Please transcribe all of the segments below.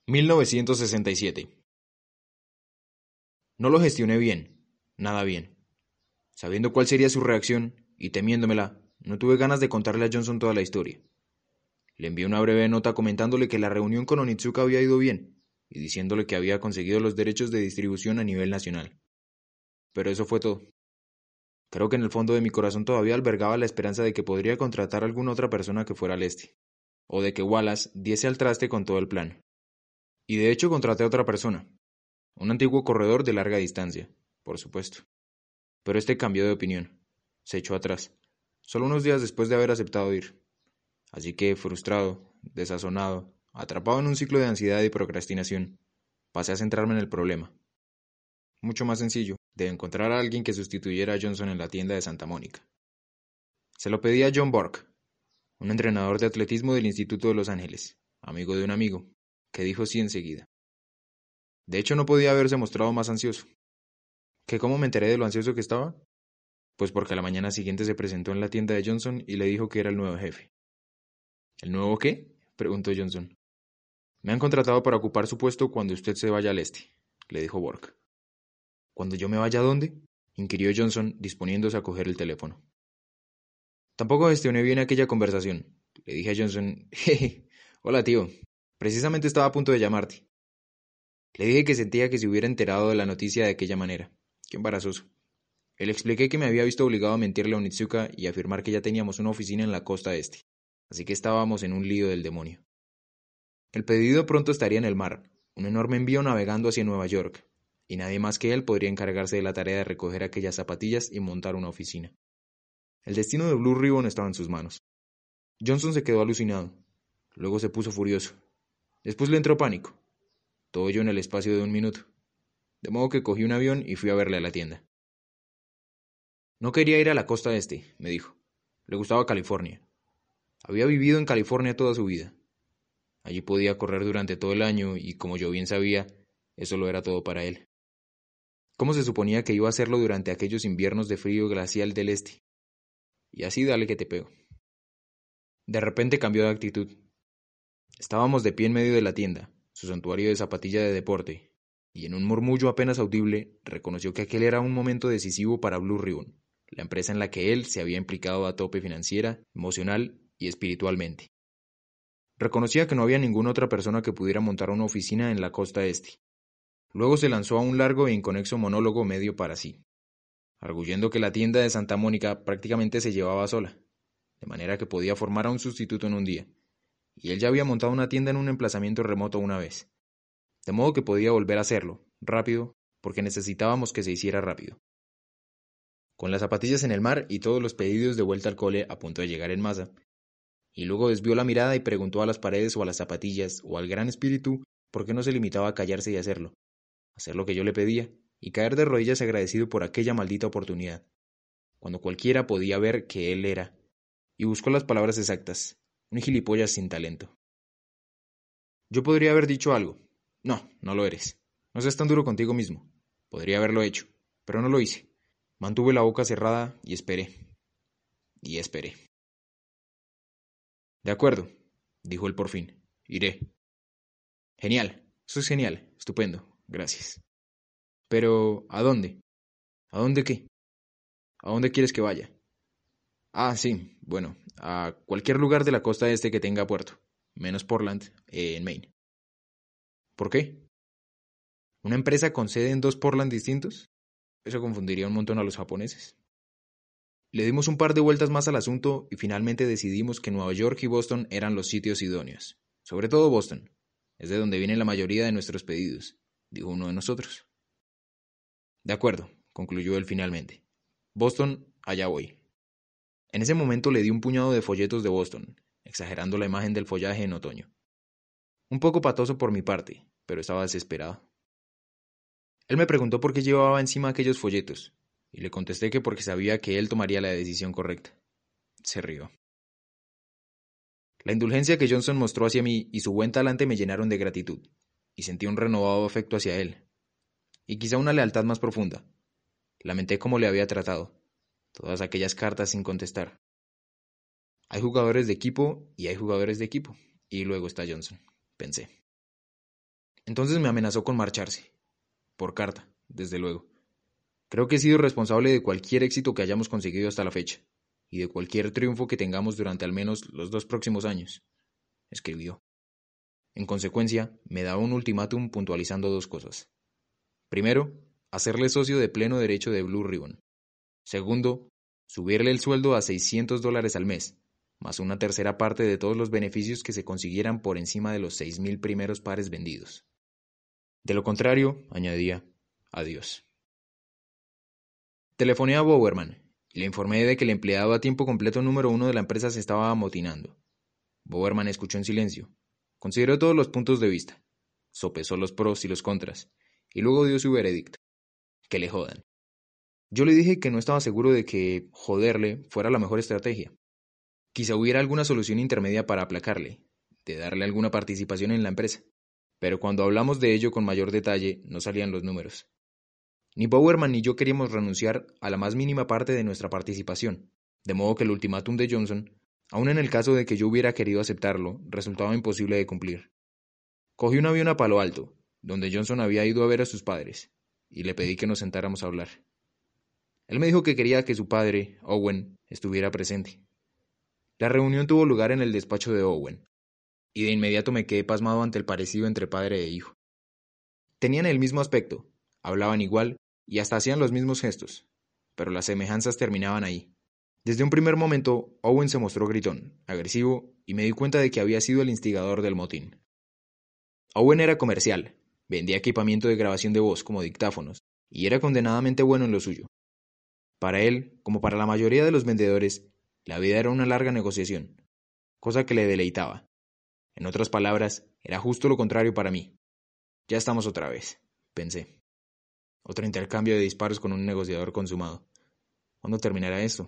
1967. No lo gestioné bien, nada bien. Sabiendo cuál sería su reacción y temiéndomela, no tuve ganas de contarle a Johnson toda la historia. Le envié una breve nota comentándole que la reunión con Onitsuka había ido bien y diciéndole que había conseguido los derechos de distribución a nivel nacional. Pero eso fue todo. Creo que en el fondo de mi corazón todavía albergaba la esperanza de que podría contratar a alguna otra persona que fuera al este, o de que Wallace diese al traste con todo el plan. Y de hecho contraté a otra persona, un antiguo corredor de larga distancia, por supuesto. Pero este cambió de opinión. Se echó atrás, solo unos días después de haber aceptado ir. Así que, frustrado, desazonado, atrapado en un ciclo de ansiedad y procrastinación, pasé a centrarme en el problema. Mucho más sencillo, de encontrar a alguien que sustituyera a Johnson en la tienda de Santa Mónica. Se lo pedí a John Burke, un entrenador de atletismo del Instituto de Los Ángeles, amigo de un amigo, que dijo sí enseguida. De hecho, no podía haberse mostrado más ansioso. ¿Que cómo me enteré de lo ansioso que estaba? Pues porque a la mañana siguiente se presentó en la tienda de Johnson y le dijo que era el nuevo jefe. ¿El nuevo qué?, preguntó Johnson. Me han contratado para ocupar su puesto cuando usted se vaya al este, le dijo Burke. ¿Cuando yo me vaya a dónde?, inquirió Johnson, disponiéndose a coger el teléfono. Tampoco gestioné bien aquella conversación. Le dije a Johnson, jeje, hola tío, precisamente estaba a punto de llamarte. Le dije que sentía que se hubiera enterado de la noticia de aquella manera. Qué embarazoso. Le expliqué que me había visto obligado a mentirle a Onitsuka y afirmar que ya teníamos una oficina en la costa este, así que estábamos en un lío del demonio. El pedido pronto estaría en el mar, un enorme envío navegando hacia Nueva York, y nadie más que él podría encargarse de la tarea de recoger aquellas zapatillas y montar una oficina. El destino de Blue Ribbon estaba en sus manos. Johnson se quedó alucinado, luego se puso furioso, después le entró pánico, todo ello en el espacio de un minuto, de modo que cogí un avión y fui a verle a la tienda. No quería ir a la costa este, me dijo. Le gustaba California. Había vivido en California toda su vida. Allí podía correr durante todo el año y, como yo bien sabía, eso lo era todo para él. ¿Cómo se suponía que iba a hacerlo durante aquellos inviernos de frío glacial del este? Y así dale que te pego. De repente cambió de actitud. Estábamos de pie en medio de la tienda, su santuario de zapatilla de deporte, y en un murmullo apenas audible reconoció que aquel era un momento decisivo para Blue Ribbon, la empresa en la que él se había implicado a tope financiera, emocional y espiritualmente. Reconocía que no había ninguna otra persona que pudiera montar una oficina en la costa este. Luego se lanzó a un largo e inconexo monólogo medio para sí, arguyendo que la tienda de Santa Mónica prácticamente se llevaba sola, de manera que podía formar a un sustituto en un día, y él ya había montado una tienda en un emplazamiento remoto una vez, de modo que podía volver a hacerlo, rápido, porque necesitábamos que se hiciera rápido. Con las zapatillas en el mar y todos los pedidos de vuelta al cole a punto de llegar en masa, y luego desvió la mirada y preguntó a las paredes o a las zapatillas o al gran espíritu por qué no se limitaba a callarse y hacerlo, hacer lo que yo le pedía, y caer de rodillas agradecido por aquella maldita oportunidad, cuando cualquiera podía ver que él era, y buscó las palabras exactas, un gilipollas sin talento. Yo podría haber dicho algo. No, no lo eres. No seas tan duro contigo mismo. Podría haberlo hecho, pero no lo hice. Mantuve la boca cerrada y esperé. Y esperé. De acuerdo, dijo él por fin. Iré. Genial. Eso es genial. Estupendo. Gracias. Pero, ¿a dónde? ¿A dónde qué? ¿A dónde quieres que vaya? Ah, sí. Bueno, a cualquier lugar de la costa este que tenga puerto. Menos Portland, en Maine. ¿Por qué? ¿Una empresa con sede en dos Portland distintos? Eso confundiría un montón a los japoneses. Le dimos un par de vueltas más al asunto y finalmente decidimos que Nueva York y Boston eran los sitios idóneos. Sobre todo Boston. Es de donde vienen la mayoría de nuestros pedidos, dijo uno de nosotros. De acuerdo, concluyó él finalmente. Boston, allá voy. En ese momento le di un puñado de folletos de Boston, exagerando la imagen del follaje en otoño. Un poco patoso por mi parte, pero estaba desesperado. Él me preguntó por qué llevaba encima aquellos folletos, y le contesté que porque sabía que él tomaría la decisión correcta. Se rió. La indulgencia que Johnson mostró hacia mí y su buen talante me llenaron de gratitud, y sentí un renovado afecto hacia él, y quizá una lealtad más profunda. Lamenté cómo le había tratado, todas aquellas cartas sin contestar. Hay jugadores de equipo y hay jugadores de equipo, y luego está Johnson, pensé. Entonces me amenazó con marcharse. Por carta, desde luego. Creo que he sido responsable de cualquier éxito que hayamos conseguido hasta la fecha, y de cualquier triunfo que tengamos durante al menos los 2 próximos años, escribió. En consecuencia, me daba un ultimátum puntualizando 2 cosas. Primero, hacerle socio de pleno derecho de Blue Ribbon. Segundo, subirle el sueldo a $600 al mes, más una tercera parte de todos los beneficios que se consiguieran por encima de los 6,000 primeros pares vendidos. De lo contrario, añadía, adiós. Telefoné a Bowerman y le informé de que el empleado a tiempo completo número 1 de la empresa se estaba amotinando. Bowerman escuchó en silencio, consideró todos los puntos de vista, sopesó los pros y los contras, y luego dio su veredicto. Que le jodan. Yo le dije que no estaba seguro de que joderle fuera la mejor estrategia. Quizá hubiera alguna solución intermedia para aplacarle, de darle alguna participación en la empresa, pero cuando hablamos de ello con mayor detalle no salían los números. Ni Bowerman ni yo queríamos renunciar a la más mínima parte de nuestra participación, de modo que el ultimátum de Johnson, aun en el caso de que yo hubiera querido aceptarlo, resultaba imposible de cumplir. Cogí un avión a Palo Alto, donde Johnson había ido a ver a sus padres, y le pedí que nos sentáramos a hablar. Él me dijo que quería que su padre, Owen, estuviera presente. La reunión tuvo lugar en el despacho de Owen, y de inmediato me quedé pasmado ante el parecido entre padre e hijo. Tenían el mismo aspecto, hablaban igual y hasta hacían los mismos gestos, pero las semejanzas terminaban ahí. Desde un primer momento, Owen se mostró gritón, agresivo, y me di cuenta de que había sido el instigador del motín. Owen era comercial, vendía equipamiento de grabación de voz como dictáfonos, y era condenadamente bueno en lo suyo. Para él, como para la mayoría de los vendedores, la vida era una larga negociación, cosa que le deleitaba. En otras palabras, era justo lo contrario para mí. Ya estamos otra vez, pensé. Otro intercambio de disparos con un negociador consumado. ¿Cuándo terminará esto?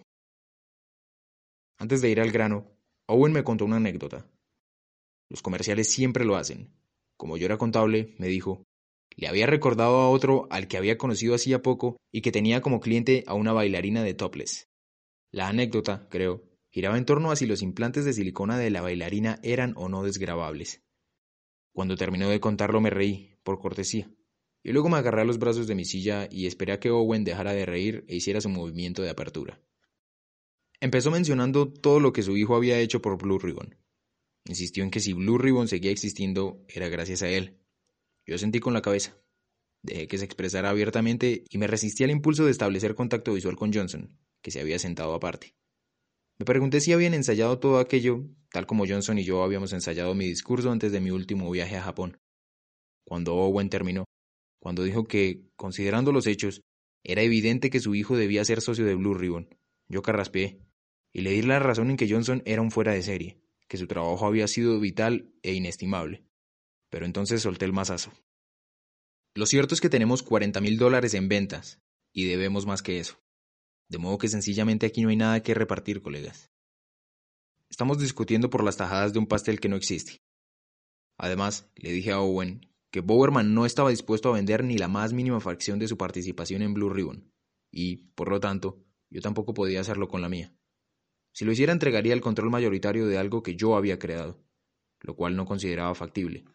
Antes de ir al grano, Owen me contó una anécdota. Los comerciales siempre lo hacen. Como yo era contable, me dijo, le había recordado a otro al que había conocido hacía poco y que tenía como cliente a una bailarina de topless. La anécdota, creo, giraba en torno a si los implantes de silicona de la bailarina eran o no desgravables. Cuando terminó de contarlo me reí, por cortesía, y luego me agarré a los brazos de mi silla y esperé a que Owen dejara de reír e hiciera su movimiento de apertura. Empezó mencionando todo lo que su hijo había hecho por Blue Ribbon. Insistió en que si Blue Ribbon seguía existiendo, era gracias a él. Yo sentí con la cabeza. Dejé que se expresara abiertamente y me resistí al impulso de establecer contacto visual con Johnson, que se había sentado aparte. Me pregunté si habían ensayado todo aquello, tal como Johnson y yo habíamos ensayado mi discurso antes de mi último viaje a Japón. Cuando Owen terminó, cuando dijo que, considerando los hechos, era evidente que su hijo debía ser socio de Blue Ribbon, yo carraspeé, y le di la razón en que Johnson era un fuera de serie, que su trabajo había sido vital e inestimable. Pero entonces solté el mazazo. Lo cierto es que tenemos $40,000 en ventas, y debemos más que eso. De modo que sencillamente aquí no hay nada que repartir, colegas. Estamos discutiendo por las tajadas de un pastel que no existe. Además, le dije a Owen que Bowerman no estaba dispuesto a vender ni la más mínima fracción de su participación en Blue Ribbon, y, por lo tanto, yo tampoco podía hacerlo con la mía. Si lo hiciera entregaría el control mayoritario de algo que yo había creado, lo cual no consideraba factible.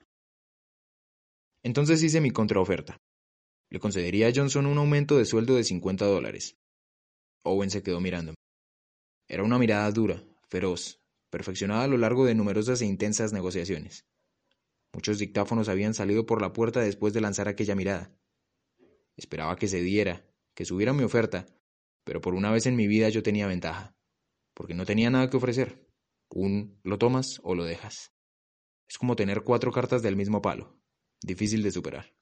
Entonces hice mi contraoferta. Le concedería a Johnson un aumento de sueldo de $50. Owen se quedó mirándome. Era una mirada dura, feroz, perfeccionada a lo largo de numerosas e intensas negociaciones. Muchos dictáfonos habían salido por la puerta después de lanzar aquella mirada. Esperaba que se diera, que subiera mi oferta, pero por una vez en mi vida yo tenía ventaja, porque no tenía nada que ofrecer. ¿Lo tomas o lo dejas? Es como tener 4 cartas del mismo palo, difícil de superar.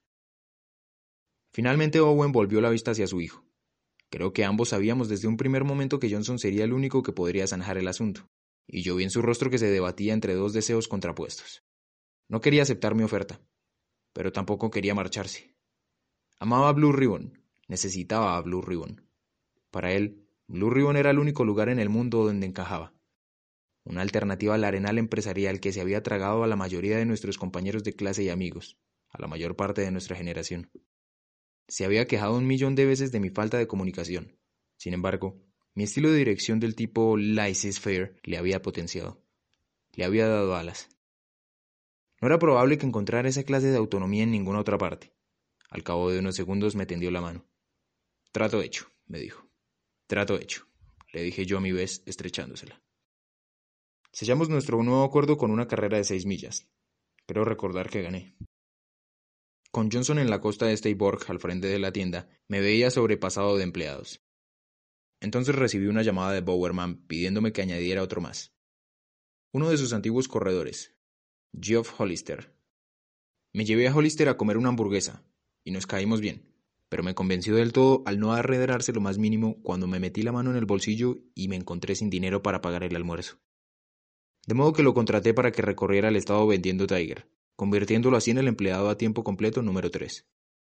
Finalmente Owen volvió la vista hacia su hijo. Creo que ambos sabíamos desde un primer momento que Johnson sería el único que podría zanjar el asunto, y yo vi en su rostro que se debatía entre 2 deseos contrapuestos. No quería aceptar mi oferta, pero tampoco quería marcharse. Amaba a Blue Ribbon, necesitaba a Blue Ribbon. Para él, Blue Ribbon era el único lugar en el mundo donde encajaba. Una alternativa al arenal empresarial que se había tragado a la mayoría de nuestros compañeros de clase y amigos, a la mayor parte de nuestra generación. Se había quejado 1,000,000 de veces de mi falta de comunicación. Sin embargo, mi estilo de dirección del tipo laissez-faire le había potenciado. Le había dado alas. No era probable que encontrara esa clase de autonomía en ninguna otra parte. Al cabo de unos segundos me tendió la mano. «Trato hecho», me dijo. «Trato hecho», le dije yo a mi vez, estrechándosela. Sellamos nuestro nuevo acuerdo con una carrera de 6 millas. Creo recordar que gané. Con Johnson en la costa de Steyborg al frente de la tienda, me veía sobrepasado de empleados. Entonces recibí una llamada de Bowerman pidiéndome que añadiera otro más. Uno de sus antiguos corredores, Geoff Hollister. Me llevé a Hollister a comer una hamburguesa, y nos caímos bien, pero me convenció del todo al no arredrarse lo más mínimo cuando me metí la mano en el bolsillo y me encontré sin dinero para pagar el almuerzo. De modo que lo contraté para que recorriera el estado vendiendo Tiger, convirtiéndolo así en el empleado a tiempo completo número 3.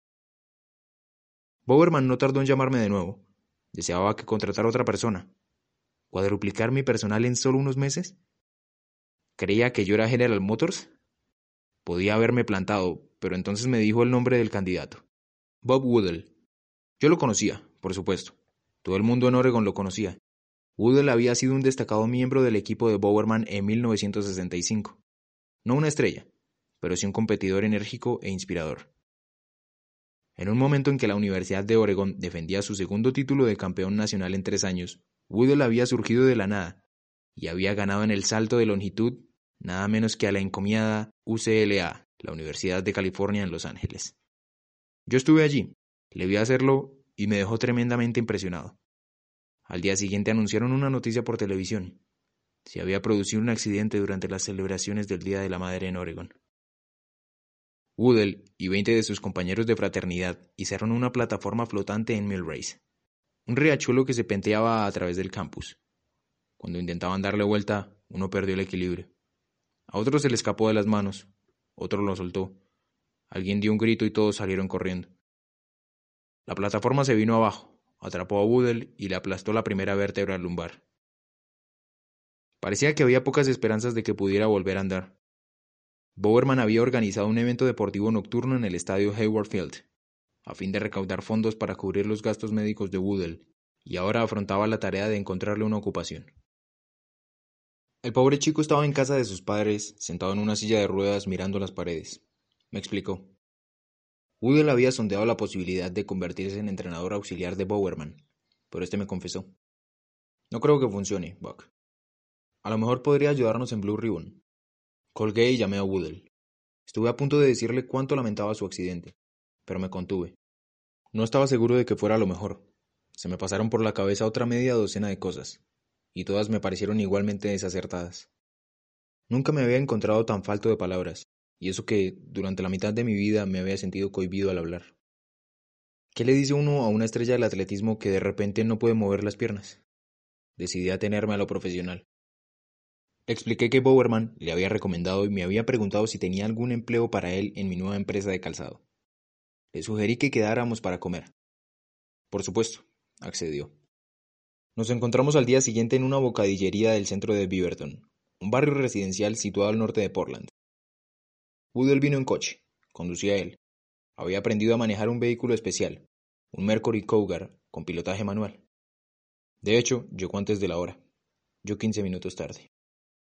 Bowerman no tardó en llamarme de nuevo. Deseaba que contratara otra persona. ¿Cuadruplicar mi personal en solo unos meses? ¿Creía que yo era General Motors? Podía haberme plantado, pero entonces me dijo el nombre del candidato. Bob Woodall. Yo lo conocía, por supuesto. Todo el mundo en Oregon lo conocía. Woodall había sido un destacado miembro del equipo de Bowerman en 1965. No una estrella, pero sí un competidor enérgico e inspirador. En un momento en que la Universidad de Oregon defendía su segundo título de campeón nacional en 3 años, Woodall había surgido de la nada y había ganado en el salto de longitud nada menos que a la encomiada UCLA, la Universidad de California en Los Ángeles. Yo estuve allí, le vi hacerlo y me dejó tremendamente impresionado. Al día siguiente anunciaron una noticia por televisión. Se había producido un accidente durante las celebraciones del Día de la Madre en Oregon. Woodall y 20 de sus compañeros de fraternidad hicieron una plataforma flotante en Millrace, un riachuelo que se penteaba a través del campus. Cuando intentaban darle vuelta, uno perdió el equilibrio. A otro se le escapó de las manos, otro lo soltó. Alguien dio un grito y todos salieron corriendo. La plataforma se vino abajo, atrapó a Woodall y le aplastó la primera vértebra lumbar. Parecía que había pocas esperanzas de que pudiera volver a andar. Bowerman había organizado un evento deportivo nocturno en el estadio Hayward Field, a fin de recaudar fondos para cubrir los gastos médicos de Woodall, y ahora afrontaba la tarea de encontrarle una ocupación. El pobre chico estaba en casa de sus padres, sentado en una silla de ruedas mirando las paredes. Me explicó. Woodall había sondeado la posibilidad de convertirse en entrenador auxiliar de Bowerman, pero este me confesó. No creo que funcione, Buck. A lo mejor podría ayudarnos en Blue Ribbon. Colgué y llamé a Woodall. Estuve a punto de decirle cuánto lamentaba su accidente, pero me contuve. No estaba seguro de que fuera lo mejor. Se me pasaron por la cabeza otra media docena de cosas, y todas me parecieron igualmente desacertadas. Nunca me había encontrado tan falto de palabras, y eso que, durante la mitad de mi vida, me había sentido cohibido al hablar. ¿Qué le dice uno a una estrella del atletismo que de repente no puede mover las piernas? Decidí atenerme a lo profesional. Expliqué que Bowerman le había recomendado y me había preguntado si tenía algún empleo para él en mi nueva empresa de calzado. Le sugerí que quedáramos para comer. Por supuesto, accedió. Nos encontramos al día siguiente en una bocadillería del centro de Beaverton, un barrio residencial situado al norte de Portland. Woodall vino en coche, conducía él. Había aprendido a manejar un vehículo especial, un Mercury Cougar con pilotaje manual. De hecho, llegó antes de la hora, yo 15 minutos tarde.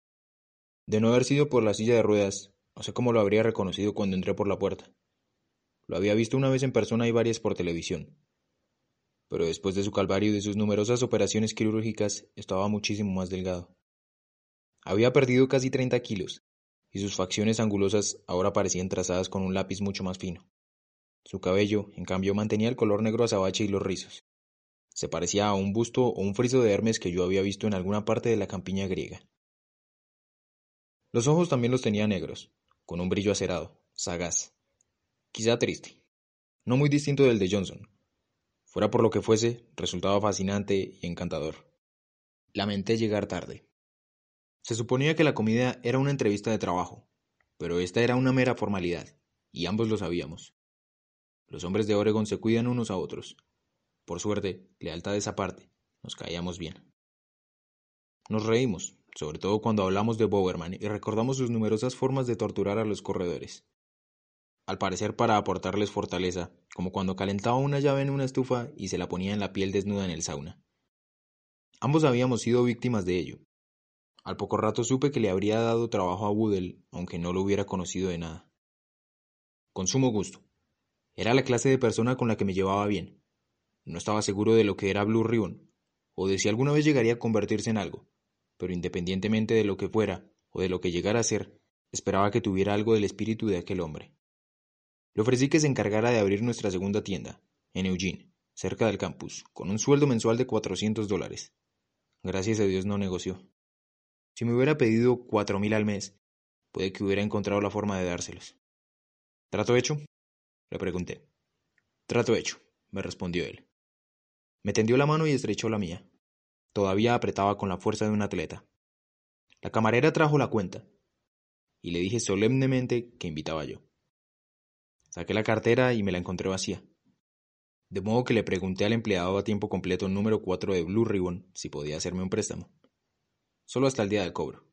De no haber sido por la silla de ruedas, no sé cómo lo habría reconocido cuando entré por la puerta. Lo había visto una vez en persona y varias por televisión. Pero después de su calvario y de sus numerosas operaciones quirúrgicas, estaba muchísimo más delgado. Había perdido casi 30 kilos, y sus facciones angulosas ahora parecían trazadas con un lápiz mucho más fino. Su cabello, en cambio, mantenía el color negro azabache y los rizos. Se parecía a un busto o un friso de Hermes que yo había visto en alguna parte de la campiña griega. Los ojos también los tenía negros, con un brillo acerado, sagaz. Quizá triste. No muy distinto del de Johnson. Fuera por lo que fuese, resultaba fascinante y encantador. Lamenté llegar tarde. Se suponía que la comida era una entrevista de trabajo, pero esta era una mera formalidad, y ambos lo sabíamos. Los hombres de Oregon se cuidan unos a otros. Por suerte, lealtades aparte, nos caíamos bien. Nos reímos, sobre todo cuando hablamos de Bowerman y recordamos sus numerosas formas de torturar a los corredores. Al parecer para aportarles fortaleza, como cuando calentaba una llave en una estufa y se la ponía en la piel desnuda en el sauna. Ambos habíamos sido víctimas de ello. Al poco rato supe que le habría dado trabajo a Woodell, aunque no lo hubiera conocido de nada. Con sumo gusto. Era la clase de persona con la que me llevaba bien. No estaba seguro de lo que era Blue Ribbon, o de si alguna vez llegaría a convertirse en algo, pero independientemente de lo que fuera, o de lo que llegara a ser, esperaba que tuviera algo del espíritu de aquel hombre. Le ofrecí que se encargara de abrir nuestra segunda tienda, en Eugene, cerca del campus, con un sueldo mensual de $400. Gracias a Dios no negoció. Si me hubiera pedido 4,000 al mes, puede que hubiera encontrado la forma de dárselos. ¿Trato hecho?, le pregunté. Trato hecho, me respondió él. Me tendió la mano y estrechó la mía. Todavía apretaba con la fuerza de un atleta. La camarera trajo la cuenta, y le dije solemnemente que invitaba yo. Saqué la cartera y me la encontré vacía. De modo que le pregunté al empleado a tiempo completo número 4 de Blue Ribbon si podía hacerme un préstamo. Solo hasta el día del cobro.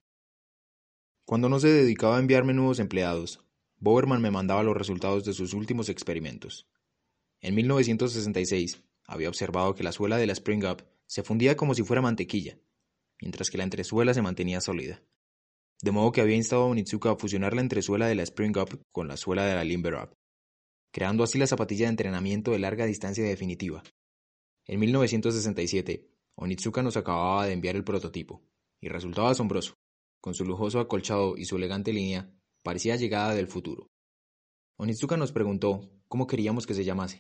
Cuando no se dedicaba a enviarme nuevos empleados, Bowerman me mandaba los resultados de sus últimos experimentos. En 1966 había observado que la suela de la Spring Up se fundía como si fuera mantequilla, mientras que la entresuela se mantenía sólida. De modo que había instado a Onitsuka a fusionar la entresuela de la Spring Up con la suela de la Limber Up, creando así la zapatilla de entrenamiento de larga distancia definitiva. En 1967, Onitsuka nos acababa de enviar el prototipo, y resultaba asombroso. Con su lujoso acolchado y su elegante línea, parecía llegada del futuro. Onitsuka nos preguntó cómo queríamos que se llamase.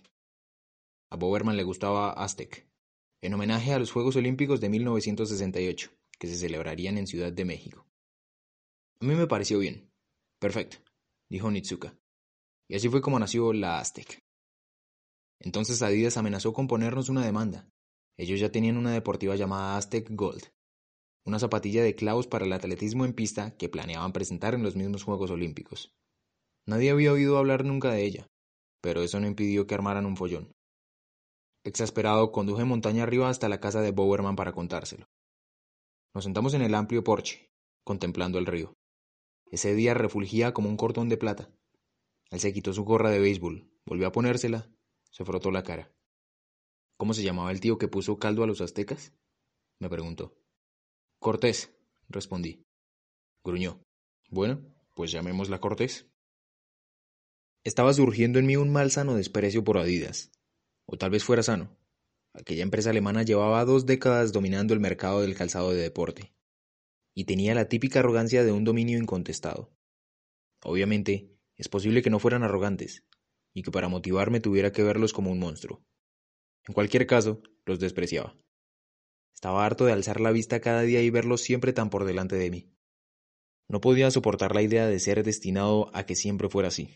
A Bowerman le gustaba Aztec, en homenaje a los Juegos Olímpicos de 1968, que se celebrarían en Ciudad de México. A mí me pareció bien. Perfecto, dijo Onitsuka. Y así fue como nació la Aztec. Entonces Adidas amenazó con ponernos una demanda. Ellos ya tenían una deportiva llamada Aztec Gold, una zapatilla de clavos para el atletismo en pista que planeaban presentar en los mismos Juegos Olímpicos. Nadie había oído hablar nunca de ella, pero eso no impidió que armaran un follón. Exasperado, conduje montaña arriba hasta la casa de Bowerman para contárselo. Nos sentamos en el amplio porche, contemplando el río. Ese día refulgía como un cordón de plata. Él se quitó su gorra de béisbol, volvió a ponérsela, se frotó la cara. ¿Cómo se llamaba el tío que puso caldo a los aztecas?, me preguntó. Cortés, respondí. Gruñó. Bueno, pues llamémosla Cortés. Estaba surgiendo en mí un malsano desprecio por Adidas. O tal vez fuera sano. Aquella empresa alemana llevaba 2 décadas dominando el mercado del calzado de deporte. Y tenía la típica arrogancia de un dominio incontestado. Obviamente, es posible que no fueran arrogantes, y que para motivarme tuviera que verlos como un monstruo. En cualquier caso, los despreciaba. Estaba harto de alzar la vista cada día y verlos siempre tan por delante de mí. No podía soportar la idea de ser destinado a que siempre fuera así.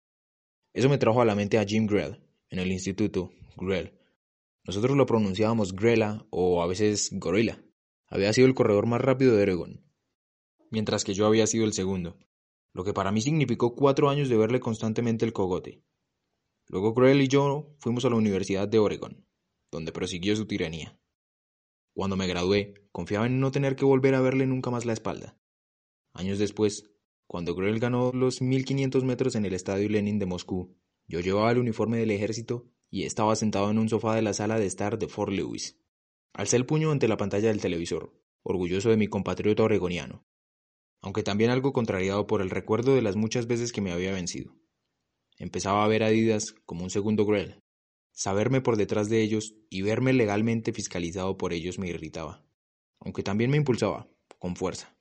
Eso me trajo a la mente a Jim Grell, en el instituto, Grell. Nosotros lo pronunciábamos Grella o a veces Gorilla. Había sido el corredor más rápido de Oregon, mientras que yo había sido el segundo, lo que para mí significó 4 años de verle constantemente el cogote. Luego Grell y yo fuimos a la Universidad de Oregon, donde prosiguió su tiranía. Cuando me gradué, confiaba en no tener que volver a verle nunca más la espalda. Años después, cuando Grell ganó los 1500 metros en el Estadio Lenin de Moscú, yo llevaba el uniforme del ejército y estaba sentado en un sofá de la sala de estar de Fort Lewis. Alcé el puño ante la pantalla del televisor, orgulloso de mi compatriota oregoniano, aunque también algo contrariado por el recuerdo de las muchas veces que me había vencido. Empezaba a ver a Adidas como un segundo Grell. Saberme por detrás de ellos y verme legalmente fiscalizado por ellos me irritaba, aunque también me impulsaba, con fuerza.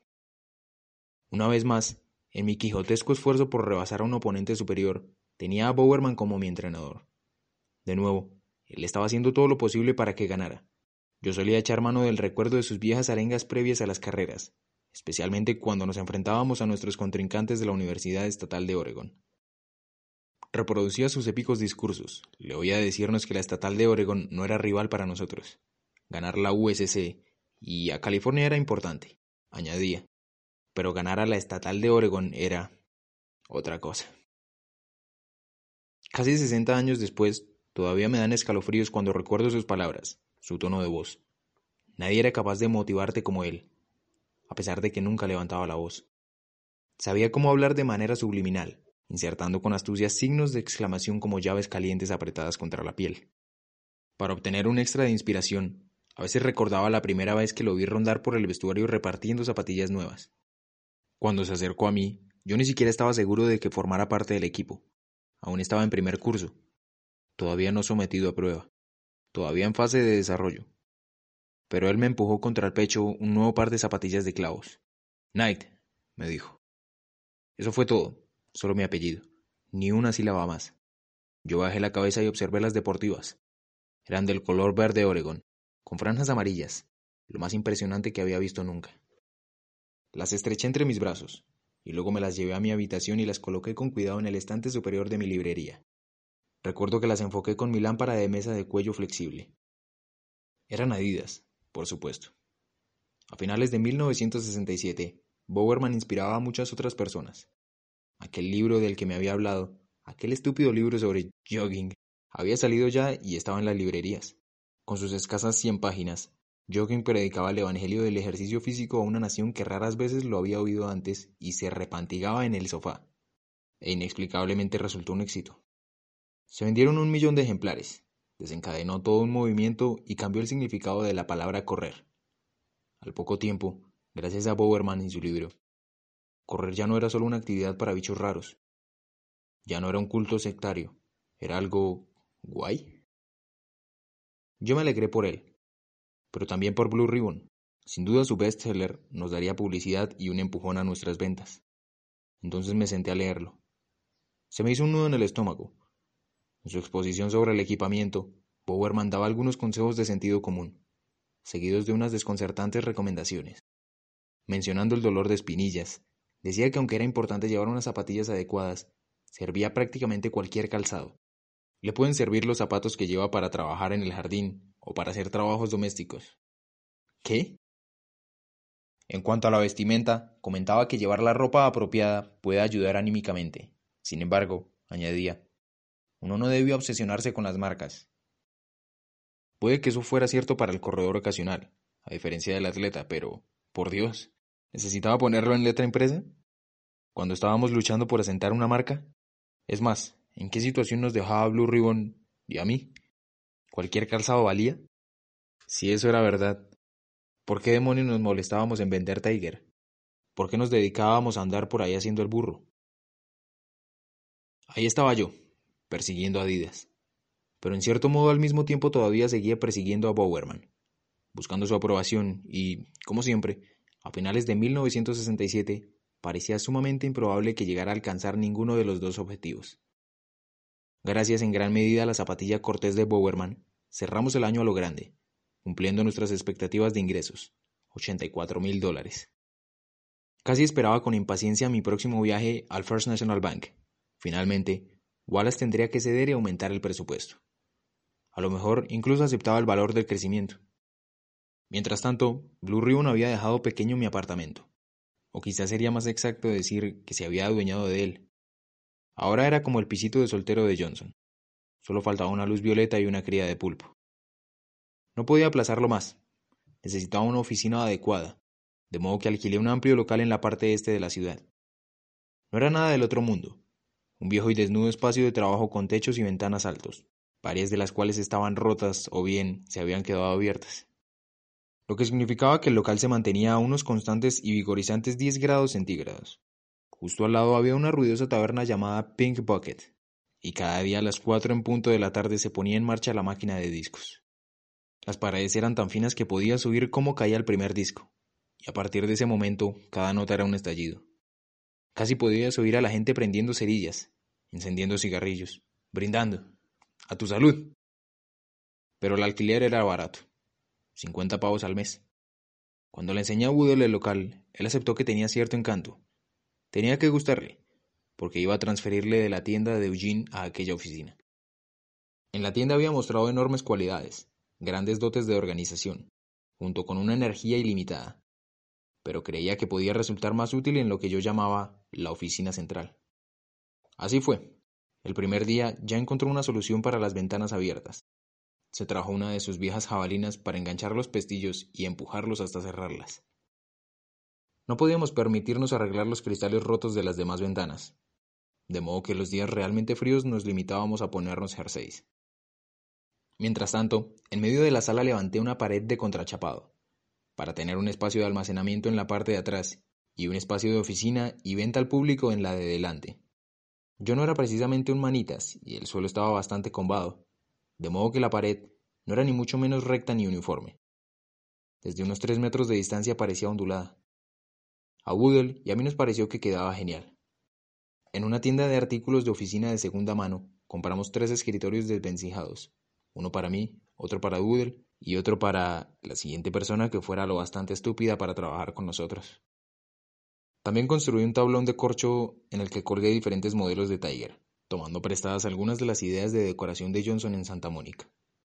Una vez más, en mi quijotesco esfuerzo por rebasar a un oponente superior, tenía a Bowerman como mi entrenador. De nuevo, él estaba haciendo todo lo posible para que ganara. Yo solía echar mano del recuerdo de sus viejas arengas previas a las carreras, especialmente cuando nos enfrentábamos a nuestros contrincantes de la Universidad Estatal de Oregon. Reproducía sus épicos discursos, le oía decirnos que la Estatal de Oregon no era rival para nosotros. Ganar la USC y a California era importante, añadía, pero ganar a la Estatal de Oregon era otra cosa. Casi 60 años después, todavía me dan escalofríos cuando recuerdo sus palabras, su tono de voz. Nadie era capaz de motivarte como él, a pesar de que nunca levantaba la voz. Sabía cómo hablar de manera subliminal, insertando con astucia signos de exclamación como llaves calientes apretadas contra la piel. Para obtener un extra de inspiración, A veces recordaba la primera vez que lo vi rondar por el vestuario repartiendo zapatillas nuevas. Cuando se acercó a mí, yo ni siquiera estaba seguro de que formara parte del equipo. Aún estaba en primer curso, todavía no sometido a prueba, todavía en fase de desarrollo. Pero él me empujó contra el pecho un nuevo par de zapatillas de clavos. Knight, me dijo. Eso fue todo, solo mi apellido, ni una sílaba más. Yo bajé la cabeza y observé las deportivas. Eran del color verde Oregon, con franjas amarillas, lo más impresionante que había visto nunca. Las estreché entre mis brazos, y luego me las llevé a mi habitación y las coloqué con cuidado en el estante superior de mi librería. Recuerdo que las enfoqué con mi lámpara de mesa de cuello flexible. Eran Adidas, por supuesto. A finales de 1967, Bowerman inspiraba a muchas otras personas. Aquel libro del que me había hablado, aquel estúpido libro sobre jogging, había salido ya y estaba en las librerías. Con sus escasas 100 páginas, Jogging predicaba el evangelio del ejercicio físico a una nación que raras veces lo había oído antes y se repantigaba en el sofá. E inexplicablemente resultó un éxito. Se vendieron 1 millón de ejemplares, desencadenó todo un movimiento y cambió el significado de la palabra correr. Al poco tiempo, gracias a Bowerman y su libro, correr ya no era solo una actividad para bichos raros. Ya no era un culto sectario, era algo guay. Yo me alegré por él, pero también por Blue Ribbon. Sin duda su bestseller nos daría publicidad y un empujón a nuestras ventas. Entonces me senté a leerlo. Se me hizo un nudo en el estómago. En su exposición sobre el equipamiento, Bowerman daba algunos consejos de sentido común, seguidos de unas desconcertantes recomendaciones. Mencionando el dolor de espinillas, decía que aunque era importante llevar unas zapatillas adecuadas, servía prácticamente cualquier calzado. Le pueden servir los zapatos que lleva para trabajar en el jardín o para hacer trabajos domésticos. ¿Qué? En cuanto a la vestimenta, comentaba que llevar la ropa apropiada puede ayudar anímicamente. Sin embargo, añadía, uno no debe obsesionarse con las marcas. Puede que eso fuera cierto para el corredor ocasional, a diferencia del atleta, pero, por Dios, ¿necesitaba ponerlo en letra impresa? Cuando estábamos luchando por asentar una marca. Es más, ¿en qué situación nos dejaba Blue Ribbon y a mí? ¿Cualquier calzado valía? Si eso era verdad, ¿por qué demonios nos molestábamos en vender Tiger? ¿Por qué nos dedicábamos a andar por ahí haciendo el burro? Ahí estaba yo, persiguiendo a Adidas, pero en cierto modo al mismo tiempo todavía seguía persiguiendo a Bowerman, buscando su aprobación y, como siempre, a finales de 1967 parecía sumamente improbable que llegara a alcanzar ninguno de los dos objetivos. Gracias en gran medida a la zapatilla cortés de Bowerman, cerramos el año a lo grande, cumpliendo nuestras expectativas de ingresos, $84,000. Casi esperaba con impaciencia mi próximo viaje al First National Bank. Finalmente, Wallace tendría que ceder y aumentar el presupuesto. A lo mejor incluso aceptaba el valor del crecimiento. Mientras tanto, Blue Ribbon había dejado pequeño mi apartamento. O quizás sería más exacto decir que se había adueñado de él. Ahora era como el pisito de soltero de Johnson. Solo faltaba una luz violeta y una cría de pulpo. No podía aplazarlo más. Necesitaba una oficina adecuada, de modo que alquilé un amplio local en la parte este de la ciudad. No era nada del otro mundo. Un viejo y desnudo espacio de trabajo con techos y ventanas altos, varias de las cuales estaban rotas o bien se habían quedado abiertas. Lo que significaba que el local se mantenía a unos constantes y vigorizantes 10 grados centígrados. Justo al lado había una ruidosa taberna llamada Pink Bucket, y cada día a las 4 en punto de la tarde se ponía en marcha la máquina de discos. Las paredes eran tan finas que podías oír cómo caía el primer disco, y a partir de ese momento cada nota era un estallido. Casi podías oír a la gente prendiendo cerillas, encendiendo cigarrillos, brindando. ¡A tu salud! Pero el alquiler era barato, 50 pavos al mes. Cuando le enseñé a Woodle el local, él aceptó que tenía cierto encanto. Tenía que gustarle, porque iba a transferirle de la tienda de Eugene a aquella oficina. En la tienda había mostrado enormes cualidades, grandes dotes de organización, junto con una energía ilimitada, pero creía que podía resultar más útil en lo que yo llamaba la oficina central. Así fue. El primer día ya encontró una solución para las ventanas abiertas. Se trajo una de sus viejas jabalinas para enganchar los pestillos y empujarlos hasta cerrarlas. No podíamos permitirnos arreglar los cristales rotos de las demás ventanas, de modo que los días realmente fríos nos limitábamos a ponernos jerseys. Mientras tanto, en medio de la sala levanté una pared de contrachapado, para tener un espacio de almacenamiento en la parte de atrás y un espacio de oficina y venta al público en la de delante. Yo no era precisamente un manitas y el suelo estaba bastante combado, de modo que la pared no era ni mucho menos recta ni uniforme. Desde unos 3 metros de distancia parecía ondulada. A Woodle y a mí nos pareció que quedaba genial. En una tienda de artículos de oficina de segunda mano, compramos 3 escritorios desvencijados, uno para mí, otro para Woodle y otro para la siguiente persona que fuera lo bastante estúpida para trabajar con nosotros. También construí un tablón de corcho en el que colgué diferentes modelos de Tiger, tomando prestadas algunas de las ideas de decoración de Johnson en Santa Mónica.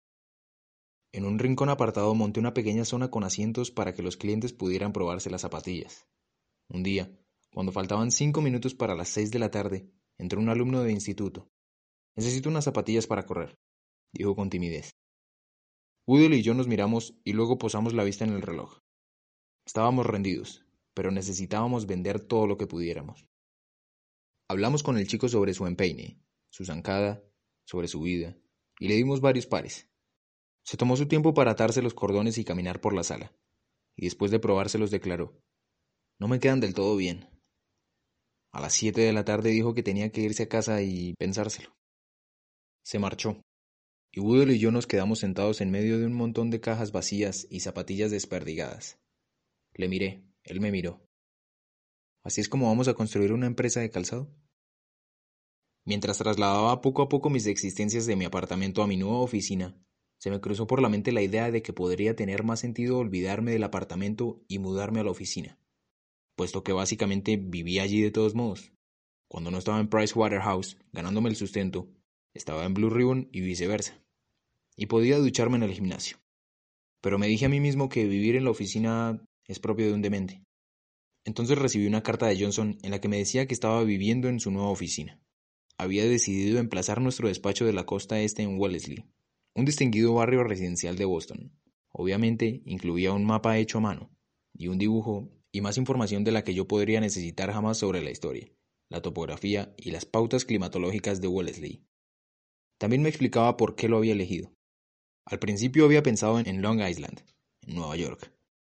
En un rincón apartado monté una pequeña zona con asientos para que los clientes pudieran probarse las zapatillas. Un día, cuando faltaban 5 minutos para las 6 de la tarde, entró un alumno de instituto. «Necesito unas zapatillas para correr», dijo con timidez. Woodle y yo nos miramos y luego posamos la vista en el reloj. Estábamos rendidos, pero necesitábamos vender todo lo que pudiéramos. Hablamos con el chico sobre su empeine, su zancada, sobre su vida, y le dimos varios pares. Se tomó su tiempo para atarse los cordones y caminar por la sala, y después de probárselos declaró: «No me quedan del todo bien». A las 7 de la tarde dijo que tenía que irse a casa y pensárselo. Se marchó, y Woodle y yo nos quedamos sentados en medio de un montón de cajas vacías y zapatillas desperdigadas. Le miré, él me miró. ¿Así es como vamos a construir una empresa de calzado? Mientras trasladaba poco a poco mis existencias de mi apartamento a mi nueva oficina, se me cruzó por la mente la idea de que podría tener más sentido olvidarme del apartamento y mudarme a la oficina, puesto que básicamente vivía allí de todos modos. Cuando no estaba en Pricewaterhouse ganándome el sustento, estaba en Blue Ribbon y viceversa, y podía ducharme en el gimnasio. Pero me dije a mí mismo que vivir en la oficina es propio de un demente. Entonces recibí una carta de Johnson en la que me decía que estaba viviendo en su nueva oficina. Había decidido emplazar nuestro despacho de la costa este en Wellesley, un distinguido barrio residencial de Boston. Obviamente incluía un mapa hecho a mano, y un dibujo y más información de la que yo podría necesitar jamás sobre la historia, la topografía y las pautas climatológicas de Wellesley. También me explicaba por qué lo había elegido. Al principio había pensado en Long Island, en Nueva York.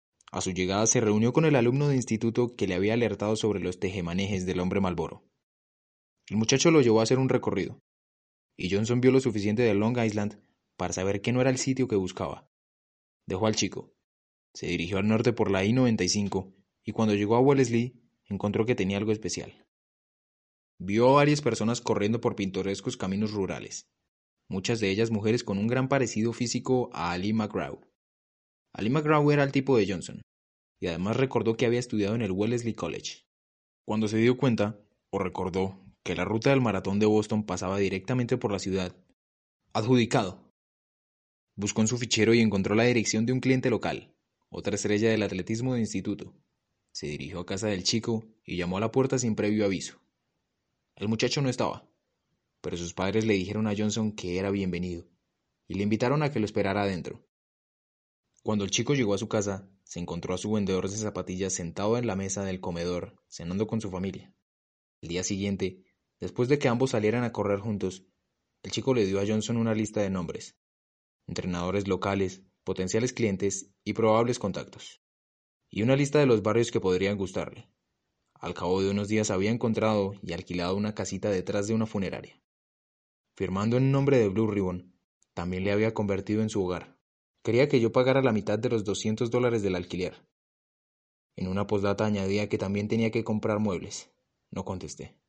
A su llegada se reunió con el alumno de instituto que le había alertado sobre los tejemanejes del hombre Marlboro. El muchacho lo llevó a hacer un recorrido, y Johnson vio lo suficiente de Long Island para saber que no era el sitio que buscaba. Dejó al chico, se dirigió al norte por la I-95 y cuando llegó a Wellesley encontró que tenía algo especial. Vio a varias personas corriendo por pintorescos caminos rurales, muchas de ellas mujeres con un gran parecido físico a Ali McGraw. Ali McGraw era el tipo de Johnson, y además recordó que había estudiado en el Wellesley College. Cuando se dio cuenta, o recordó, que la ruta del maratón de Boston pasaba directamente por la ciudad, adjudicado. Buscó en su fichero y encontró la dirección de un cliente local, otra estrella del atletismo de instituto. Se dirigió a casa del chico y llamó a la puerta sin previo aviso. El muchacho no estaba, pero sus padres le dijeron a Johnson que era bienvenido, y le invitaron a que lo esperara adentro. Cuando el chico llegó a su casa, se encontró a su vendedor de zapatillas sentado en la mesa del comedor, cenando con su familia. El día siguiente, después de que ambos salieran a correr juntos, el chico le dio a Johnson una lista de nombres, entrenadores locales, potenciales clientes y probables contactos, y una lista de los barrios que podrían gustarle. Al cabo de unos días había encontrado y alquilado una casita detrás de una funeraria. Firmando en nombre de Blue Ribbon, también le había convertido en su hogar. Quería que yo pagara la mitad de los $200 del alquiler. En una postdata añadía que también tenía que comprar muebles. No contesté.